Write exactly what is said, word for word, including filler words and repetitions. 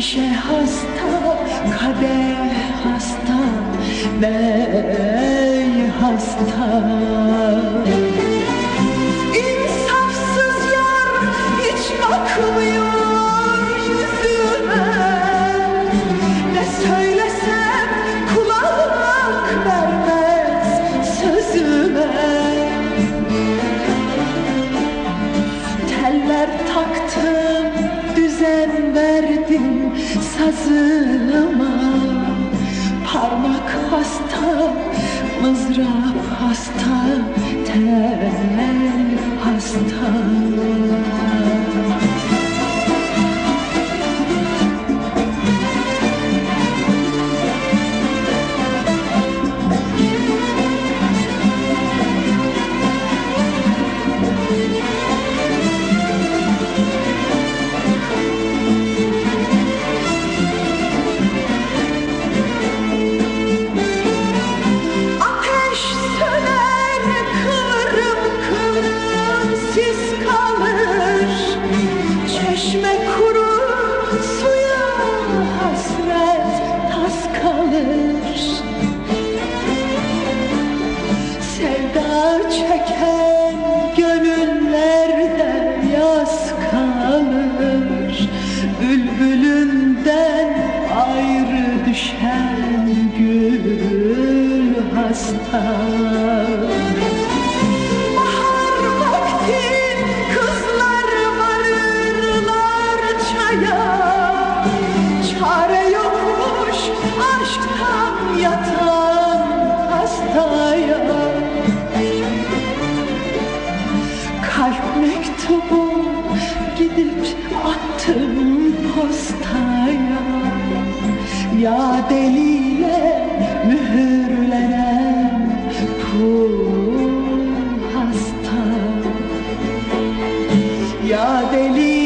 Şişe hasta, kadeh hasta, bey hasta. İnsafsız yar hiç bakmıyor yüzüme. Ne söylesem kulak vermez sözüme. Teller taktım, düzen verdim sazıma. Parmak hasta, mızrap hasta, tel hasta. Çeşme kurur, suya hasret tas kalır. Sevda çeken gönüllerde yas kalır. Bülbülünden ayrı düşen gül hasta. Çare yokmuş aşktan yatan hastaya. Kalp mektubu gidip attım postaya. Ya deliye mühürlenen pul hasta. Ya deli